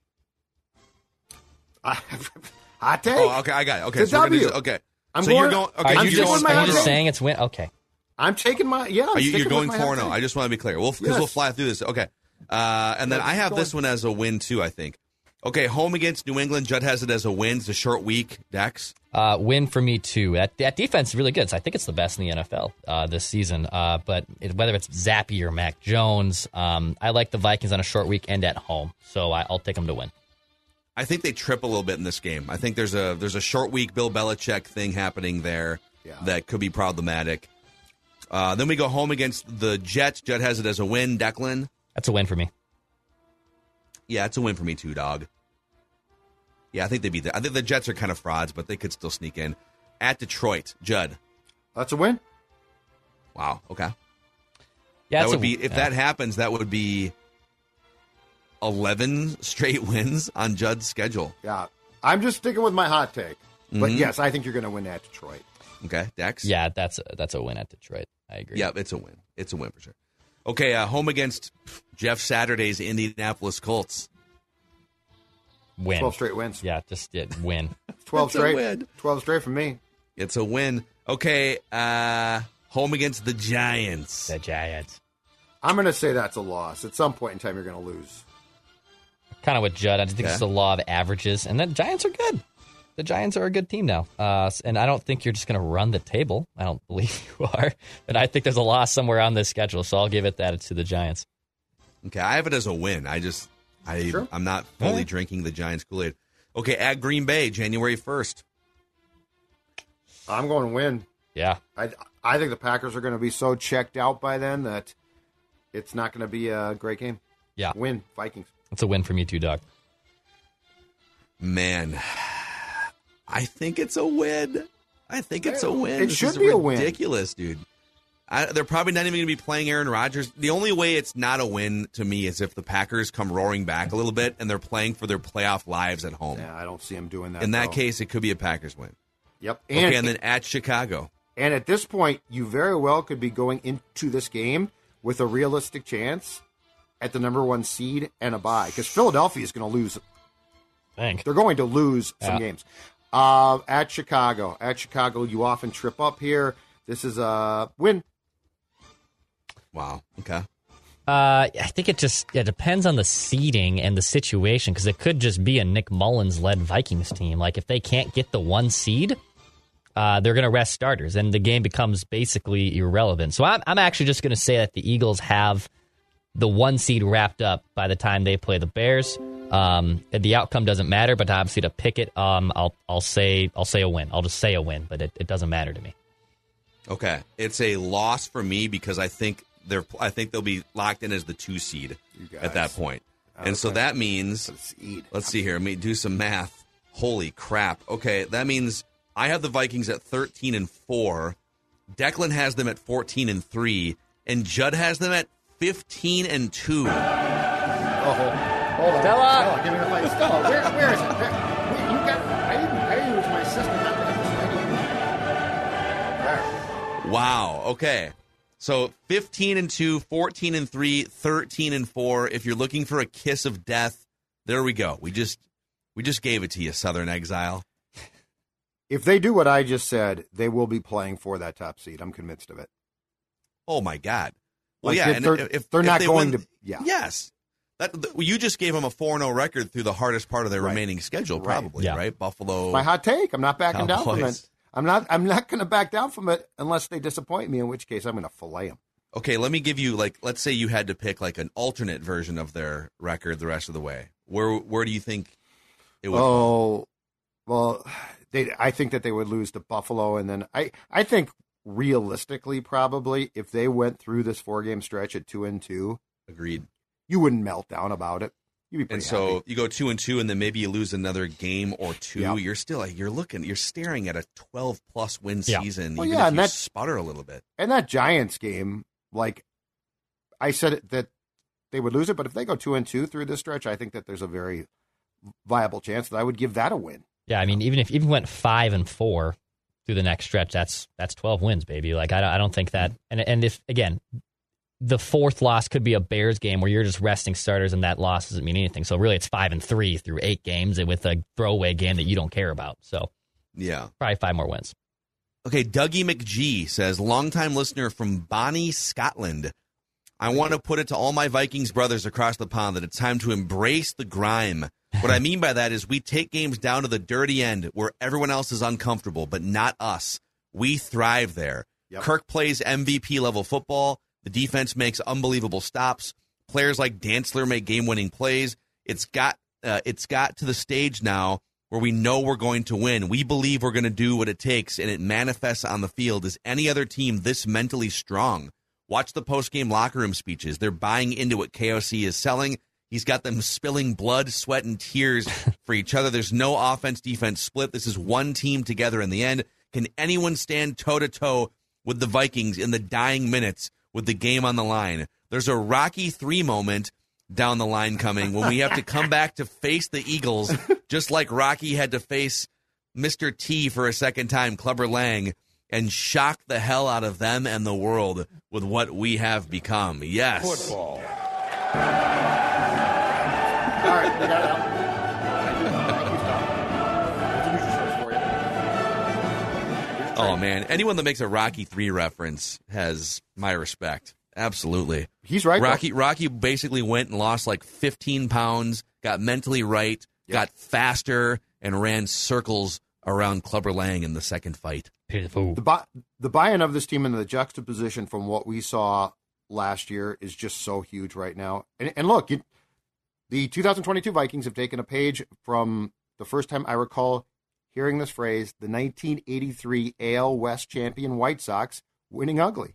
D: Hot take.
C: Oh, okay. I got it. Okay.
D: It's a
C: so we're gonna
D: W.
C: do- okay.
D: I'm
C: so you're
D: going-
C: going. Okay.
E: Are
D: I'm
E: you
C: you're
D: sticking
E: just,
D: with my
E: are you
D: hot
E: just
D: take.
E: saying it's win? Okay.
D: I'm taking my yeah. I'm
C: Are you, you're
D: sticking
C: going
D: with my
C: four
D: hot
C: and oh.
D: take.
C: I just want to be clear. We'll because
D: Yes.
C: we'll fly through this. Okay. Uh, and then
D: Yeah,
C: I have
D: keep
C: this
D: going.
C: one as a win too. I think. Okay. Home against New England. Judd has it as a win. It's a short week. Dex.
E: Uh, win for me too. That that defense is really good. So I think it's the best in the N F L uh, this season. Uh, but it, whether it's Zappy or Mac Jones, um, I like the Vikings on a short week and at home. So I, I'll take them to win.
C: I think they trip a little bit in this game. I think there's a there's a short week Bill Belichick thing happening there
D: Yeah.
C: that could be problematic. Uh, then we go home against the Jets. Judd has it as a win. Declan.
E: That's a win for me.
C: Yeah, it's a win for me too, dog. Yeah, I think they beat that. I think the Jets are kind of frauds, but they could still sneak in. At Detroit, Judd.
D: That's a win.
C: Wow. Okay.
E: Yeah,
C: that
E: it's
C: would
E: a-
C: be if
E: yeah.
C: that happens. That would be eleven straight wins on Judd's schedule.
D: Yeah. I'm just sticking with my hot take. But
C: Mhm.
D: yes, I think you're going to win at Detroit.
C: Okay, Dex.
E: Yeah, that's a, that's a win at Detroit. I agree.
C: Yeah, it's a win. It's a win for sure. Okay, uh, home against Jeff Saturday's Indianapolis Colts.
E: Win.
D: twelve straight wins.
E: Yeah, just yeah, win.
D: twelve
C: It's a
D: straight.
C: win.
D: twelve straight for me.
C: It's a win. Okay, uh, home against the Giants.
E: The Giants.
D: I'm going to say that's a loss. At some point in time, you're going to lose.
E: Kind of with Judd. I just think
C: Okay.
E: it's the law of averages. And the Giants are good. The Giants are a good team now. Uh, and I don't think you're just going to run the table. I don't believe you are. And I think there's a loss somewhere on this schedule, so I'll give it that to the Giants.
C: Okay, I have it as a win. I just, I,
D: Sure.
C: I'm not fully
E: All right.
C: drinking the Giants Kool-Aid. Okay, at Green Bay, January first.
D: I'm going to win.
E: Yeah.
D: I, I think the Packers are going to be so checked out by then that it's not going to be a great game.
E: Yeah.
D: Win, Vikings.
E: It's a win for me too, Doug.
C: Man, I think it's a win. I think it's a win.
D: It
C: This
D: should
C: is
D: be a win.
C: Ridiculous, dude. I, they're probably not even going to be playing Aaron Rodgers. The only way it's not a win to me is if the Packers come roaring back a little bit and they're playing for their playoff lives at home.
D: Yeah, I don't see them doing that.
C: In that
D: though.
C: case, it could be a Packers win.
D: Yep.
C: Okay, and then at Chicago.
D: And at this point, you very well could be going into this game with a realistic chance at the number one seed and a bye, because Philadelphia is going to lose.
E: Thank.
D: They're going to lose some
E: Yeah.
D: games. Uh, at Chicago, at Chicago, you often trip up here. This is a win.
C: Wow. Okay.
E: Uh, I think it just it depends on the seeding and the situation, because it could just be a Nick Mullins-led Vikings team. Like, if they can't get the one seed, uh, they're going to rest starters, and the game becomes basically irrelevant. So I'm, I'm actually just going to say that the Eagles have the one seed wrapped up by the time they play the Bears. Um, the outcome doesn't matter, but obviously to pick it, um, I'll I'll say I'll say a win. I'll just say a win, but it, it doesn't matter to me.
C: Okay. It's a loss for me because I think they're I think they'll be locked in as the two seed
D: You guys.
C: at that point. And so
D: Okay.
C: that means
D: Seed.
C: let's see here. Let me do some math. Holy crap. Okay, that means I have the Vikings at thirteen and four. Declan has them at fourteen and three, and Judd has them at fifteen and two.
D: Oh, hold, hold on.
E: Stella!
D: Stella, give me the mic. Stella, where, where is it? Where, wait, you got, I didn't pay you as my assistant. Not that there.
C: Wow. Okay. So fifteen and two, fourteen and three, thirteen and four. If you're looking for a kiss of death, there we go. We just we just gave it to you, Southern Exile.
D: If they do what I just said, they will be playing for that top seed. I'm convinced of it.
C: Oh my God. Well,
D: Like,
C: yeah,
D: if
C: and
D: they're-
C: if
D: they're
C: if
D: not
C: they
D: going
C: win-
D: to- yeah.
C: Yes. That th- you just gave them a four and oh record through the hardest part of their
D: Right.
C: remaining schedule,
D: Right.
C: probably,
E: Yeah.
C: right? Buffalo.
D: My hot take. I'm not backing down from
C: Cowboys.
D: it. I'm not. I'm not going to back down from it unless they disappoint me. In which case, I'm going to fillet them.
C: Okay, let me give you like let's say you had to pick like an alternate version of their record the rest of the way. Where where do you think it would fall?
D: Oh, well, they. I think that they would lose to Buffalo, and then I. I think realistically, probably if they went through this four game stretch at two and two,
C: Agreed.
D: you wouldn't melt down about it. You'd be pretty
C: And so
D: happy.
C: you go two and two, and then maybe you lose another game or two.
D: Yeah.
C: You're still like you're looking, you're staring at a twelve plus win
E: Yeah.
C: season,
D: Well,
C: even
D: yeah,
C: if
D: and
C: you
D: that's-
C: sputter a little bit.
D: And that Giants game, like I said, it, that they would lose it. But if they go two and two through this stretch, I think that there's a very viable chance that I would give that a win.
E: Yeah, I mean, even if even went five and four through the next stretch, that's that's twelve wins, baby. Like I don't, I don't think that. And and if again, the fourth loss could be a Bears game where you're just resting starters, and that loss doesn't mean anything. So really, it's five and three through eight games, and with a throwaway game that you don't care about. So
C: Yeah.
E: probably five more wins.
C: Okay, Dougie McGee says, longtime listener from Bonnie, Scotland. I want to put it to all my Vikings brothers across the pond that it's time to embrace the grime. What I mean by that is we take games down to the dirty end where everyone else is uncomfortable, but not us. We thrive there.
D: Yep.
C: Kirk plays M V P level football. The defense makes unbelievable stops. Players like Dantzler make game-winning plays. It's got uh, it's got to the stage now where we know we're going to win. We believe we're going to do what it takes, and it manifests on the field. Is any other team this mentally strong? Watch the post-game locker room speeches. They're buying into what K O C is selling. He's got them spilling blood, sweat, and tears for each other. There's no offense-defense split. This is one team together in the end. Can anyone stand toe-to-toe with the Vikings in the dying minutes with the game on the line? There's a Rocky three moment down the line coming when we have to come back to face the Eagles, just like Rocky had to face Mister T for a second time, Clubber Lang, and shock the hell out of them and the world with what we have become. Yes.
B: Football.
D: All right, we got it out.
C: Oh, man. Anyone that makes a Rocky three reference has my respect. Absolutely.
D: He's right.
C: Rocky
D: though.
C: Rocky basically went and lost like fifteen pounds, got mentally right,
D: Yep.
C: got faster, and ran circles around Clubber Lang in the second fight.
E: Beautiful.
D: The, buy, the buy-in of this team and the juxtaposition from what we saw last year is just so huge right now. And, and look, it, the two thousand twenty-two Vikings have taken a page from the first time I recall hearing this phrase, the nineteen eighty-three A L West champion White Sox winning ugly.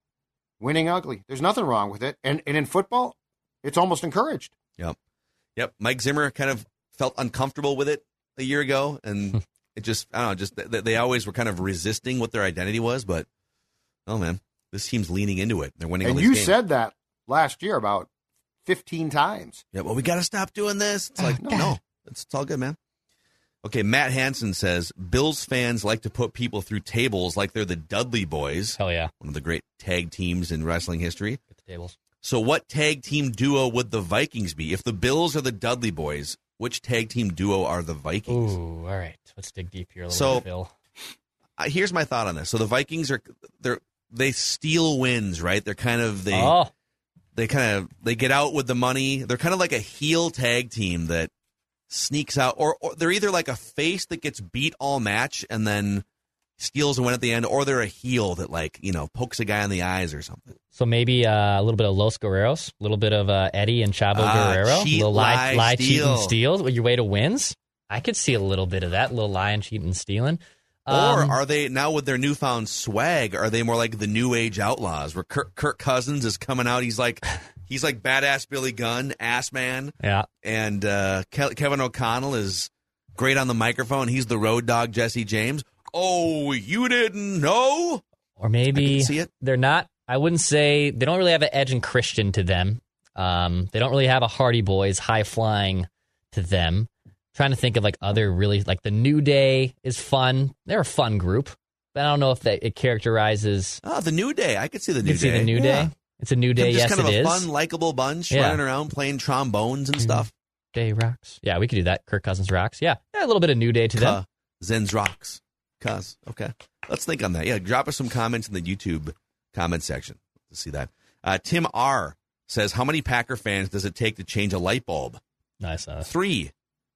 D: Winning ugly. There's nothing wrong with it. And, and in football, it's almost encouraged.
C: Yep. Yep. Mike Zimmer kind of felt uncomfortable with it a year ago, and it just, I don't know, just they, they always were kind of resisting what their identity was, but, oh, man, this team's leaning into it. They're winning all
D: And
C: these
D: you
C: games.
D: said that last year about fifteen times.
C: Yeah, well, we got to stop doing this. It's like, no, no, it's, it's all good, man. Okay, Matt Hansen says, Bills fans like to put people through tables like they're the Dudley Boys,
E: Hell yeah.
C: one of the great tag teams in wrestling history.
E: Get the tables.
C: So what tag team duo would the Vikings be? If the Bills are the Dudley Boys, which tag team duo are the Vikings?
E: Ooh, all right. Let's dig deep here a little
C: So-
E: bit, Phil.
C: Uh, here's my thought on this. So the Vikings are they're they steal wins, right? They're kind of they
E: Oh,
C: they kind of they get out with the money. They're kind of like a heel tag team that sneaks out, or, or they're either like a face that gets beat all match and then steals a win at the end, or they're a heel that, like, you know, pokes a guy in the eyes or something.
E: so maybe uh, a little bit of Los Guerreros, a little bit of uh, Eddie and Chavo
C: Ah,
E: Guerrero,
C: cheat,
E: little lie,
C: lie,
E: lie cheat,
C: steal.
E: and steal with your way to wins. I could see a little bit of that, a little lie and cheat and stealing.
C: Or
E: Um,
C: are they, now with their newfound swag, are they more like the New Age Outlaws, where Kirk, Kirk Cousins is coming out? He's like, he's like badass Billy Gunn, ass man.
E: yeah,
C: And uh, Ke- Kevin O'Connell is great on the microphone. He's the road dog, Jesse James. Oh, you didn't know?
E: or
C: I
E: maybe
C: can see it.
E: they're not. I wouldn't say they don't really have an Edge and Christian to them. Um, they don't really have a Hardy Boys high flying to them. Trying to think of like other really like the New Day is fun. They're a fun group, but I don't know if that it characterizes.
C: Oh, the New Day. I could see the
E: You
C: New
E: can see
C: Day.
E: the New
C: Yeah.
E: Day. It's a New Day.
C: Just
E: Yes,
C: kind of
E: it
C: a
E: is.
C: fun, likable bunch
E: Yeah.
C: running around playing trombones and stuff.
E: Day rocks. Yeah, we could do that. Kirk Cousins rocks. Yeah, yeah, a little bit of New Day to them.
C: Cousins rocks. Cuz. Okay. Let's think on that. Yeah, drop us some comments in the YouTube comment section to see that. Uh, Tim R. says, how many Packer fans does it take to change a light bulb?
E: Nice. Uh,
C: Three.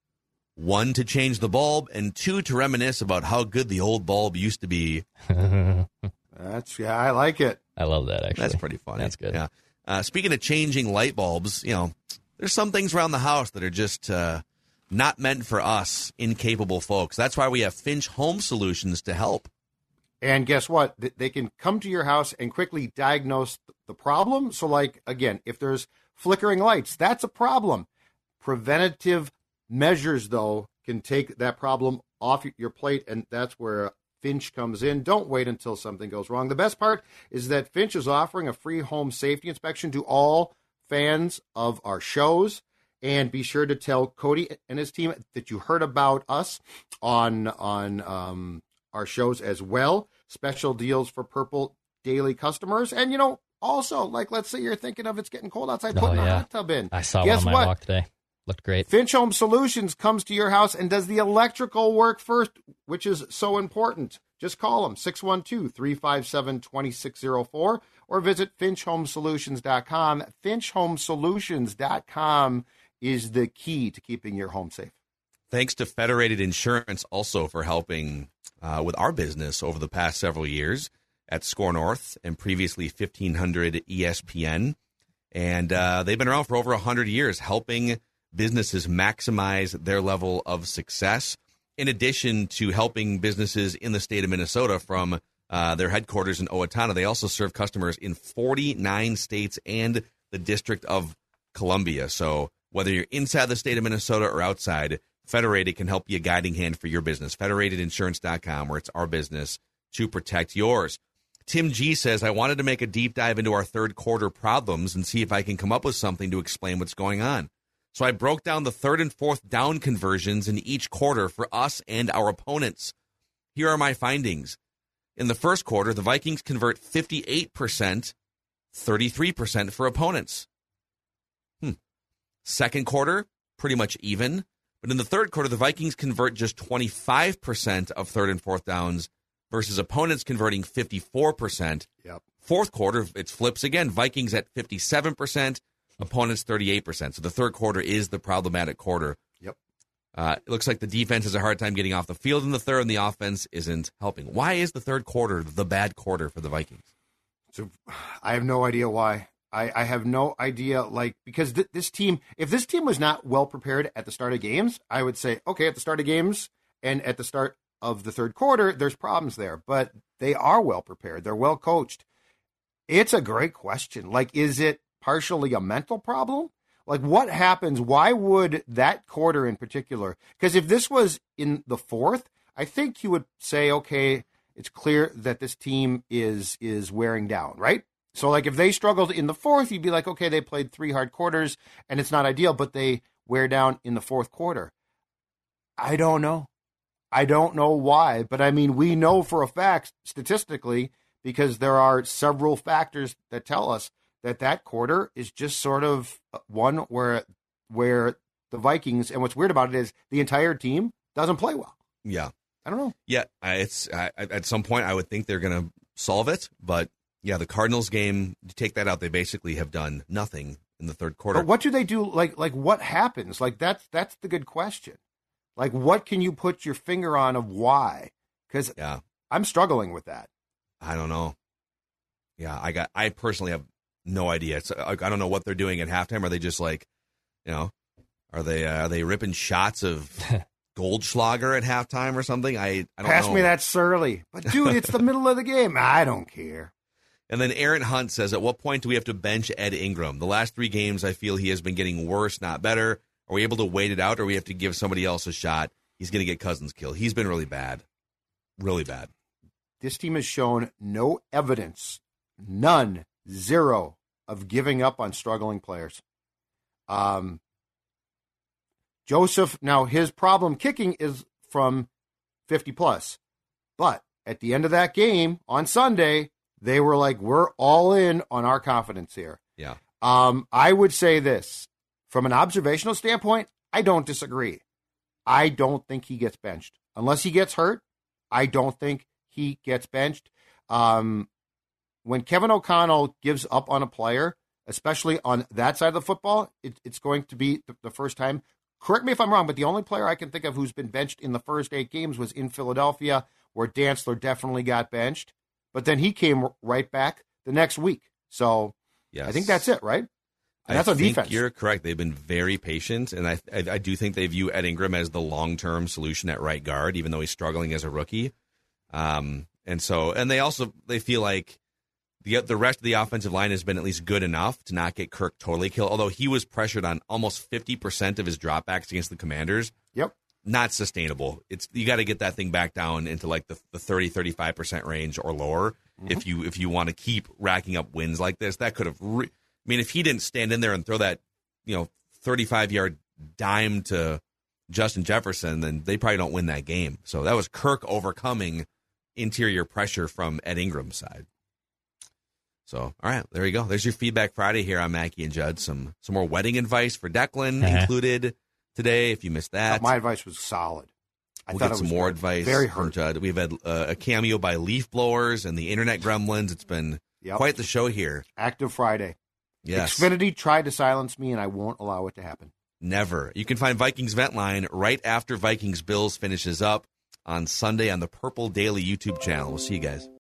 C: One, to change the bulb, and two, to reminisce about how good the old bulb used to be.
D: That's yeah, I like it.
E: I love that. Actually,
C: That's pretty funny.
E: That's good.
C: Yeah. Uh, speaking of changing light bulbs, you know, there's some things around the house that are just uh, not meant for us incapable folks. That's why we have Finch Home Solutions to help.
D: And guess what? Th- They can come to your house and quickly diagnose the problem. So, like, again, if there's flickering lights, that's a problem. Preventative measures, though, can take that problem off your plate, and that's where Finch comes in. Don't wait until something goes wrong. The best part is that Finch is offering a free home safety inspection to all fans of our shows. And be sure to tell Cody and his team that you heard about us on on um, our shows as well. Special deals for Purple Daily customers. And, you know, also, like, let's say you're thinking of it's getting cold outside,
E: Oh,
D: putting
E: yeah.
D: a hot tub in.
E: I saw
D: Guess
E: one on my
D: what?
E: walk today. Looked great.
D: Finch Home Solutions comes to your house and does the electrical work first, which is so important. Just call them, six one two, three five seven, two six zero four, or visit finch home solutions dot com. finch home solutions dot com is the key to keeping your home safe.
C: Thanks to Federated Insurance also for helping uh, with our business over the past several years at Score North and previously fifteen hundred E S P N. And uh, they've been around for over one hundred years, helping businesses maximize their level of success, in addition to helping businesses in the state of Minnesota from uh, their headquarters in Owatonna. They also serve customers in forty-nine states and the District of Columbia. So whether you're inside the state of Minnesota or outside, Federated can help be a guiding hand for your business. Federated Insurance dot com, where it's our business to protect yours. Tim G says, I wanted to make a deep dive into our third quarter problems and see if I can come up with something to explain what's going on. So I broke down the third and fourth down conversions in each quarter for us and our opponents. Here are my findings. In the first quarter, the Vikings convert fifty-eight percent, thirty-three percent for opponents. Hmm. Second quarter, pretty much even. But in the third quarter, the Vikings convert just twenty-five percent of third and fourth downs versus opponents converting fifty-four percent.
D: Yep.
C: Fourth quarter, it flips again. Vikings at fifty-seven percent, opponents thirty-eight percent. So the third quarter is the problematic quarter.
D: Yep.
C: Uh, it looks like the defense has a hard time getting off the field in the third, and the offense isn't helping. Why is the third quarter the bad quarter for the Vikings?
D: So I have no idea why. I, I have no idea, like, because th- this team, if this team was not well prepared at the start of games, I would say, okay, at the start of games and at the start of the third quarter, there's problems there. But they are well prepared. They're well coached. It's a great question. Like, is it partially a mental problem? Like, what happens? Why would that quarter in particular? Because if this was in the fourth, I think you would say, okay, it's clear that this team is is wearing down, right? So, like, if they struggled in the fourth, you'd be like, okay, they played three hard quarters, and it's not ideal, but they wear down in the fourth quarter. I don't know. I don't know why, but, I mean, we know for a fact, statistically, because there are several factors that tell us that that quarter is just sort of one where where the Vikings, and what's weird about it is the entire team doesn't play well.
C: Yeah.
D: I don't know.
C: Yeah, it's uh, at some point I would think they're going to solve it, but yeah, the Cardinals game, to take that out, they basically have done nothing in the third quarter.
D: But what do they do? Like, like what happens? Like, that's that's the good question. Like, what can you put your finger on of why? Because
C: yeah.
D: I'm struggling with that.
C: I don't know. Yeah, I got. I personally have no idea. It's, I don't know what they're doing at halftime. Are they just like, you know, are they uh, are they ripping shots of Goldschlager at halftime or something? I, I don't
D: Pass
C: know.
D: me that Surly. But, dude, it's the middle of the game. I don't care.
C: And then Aaron Hunt says, at what point do we have to bench Ed Ingram? The last three games, I feel he has been getting worse, not better. Are we able to wait it out, or we have to give somebody else a shot? He's going to get Cousins killed. He's been really bad. Really bad.
D: This team has shown no evidence, none, zero, of giving up on struggling players. Um, Joseph, now his problem kicking is from fifty plus. But at the end of that game on Sunday, they were like, we're all in on our confidence here.
C: Yeah.
D: Um, I would say this. From an observational standpoint, I don't disagree. I don't think he gets benched. Unless he gets hurt, I don't think he gets benched. Um, when Kevin O'Connell gives up on a player, especially on that side of the football, it, it's going to be the, the first time. Correct me if I'm wrong, but the only player I can think of who's been benched in the first eight games was in Philadelphia, where Dantzler definitely got benched. But then he came right back the next week. So yes. I think that's it, right? And that's
C: I
D: on
C: think
D: defense.
C: You're correct. They've been very patient, and I, I I do think they view Ed Ingram as the long-term solution at right guard, even though he's struggling as a rookie. Um, and so, and they also they feel like the the rest of the offensive line has been at least good enough to not get Kirk totally killed. Although he was pressured on almost fifty percent of his dropbacks against the Commanders.
D: Yep.
C: Not sustainable. It's you got to get that thing back down into like the, the thirty, thirty-five percent range or lower mm-hmm. if you if you want to keep racking up wins like this. That could have. Re- I mean, if he didn't stand in there and throw that, you know, thirty-five yard dime to Justin Jefferson, then they probably don't win that game. So that was Kirk overcoming interior pressure from Ed Ingram's side. So, all right, there you go. There's your Feedback Friday here on Mackey and Judd. Some some more wedding advice for Declan uh-huh. included today. If you missed that,
D: my advice was solid. I
C: we'll
D: thought
C: get
D: it
C: some
D: was
C: more
D: good.
C: advice
D: Very
C: from
D: hurt.
C: Judd. We've had uh, a cameo by Leaf Blowers and the Internet Gremlins. It's been yep. quite the show here.
D: Active Friday.
C: Yes.
D: Xfinity tried to silence me, and I won't allow it to happen.
C: Never. You can find Vikings Vent Line right after Vikings Bills finishes up on Sunday on the Purple Daily YouTube channel. We'll see you guys.